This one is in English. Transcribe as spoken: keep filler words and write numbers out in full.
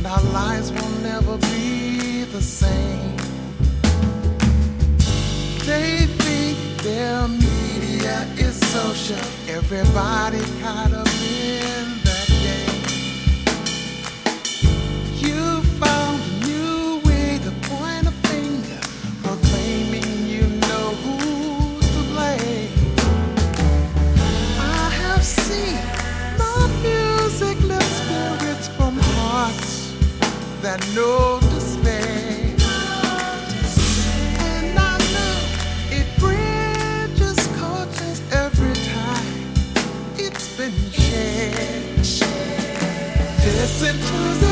our lives will never be the same. They think their media is social. Everybody caught up in that game. You found a new way to point a finger, proclaiming you know who's to blame. I have seen my music lift spirits from hearts that know despair. Listen to the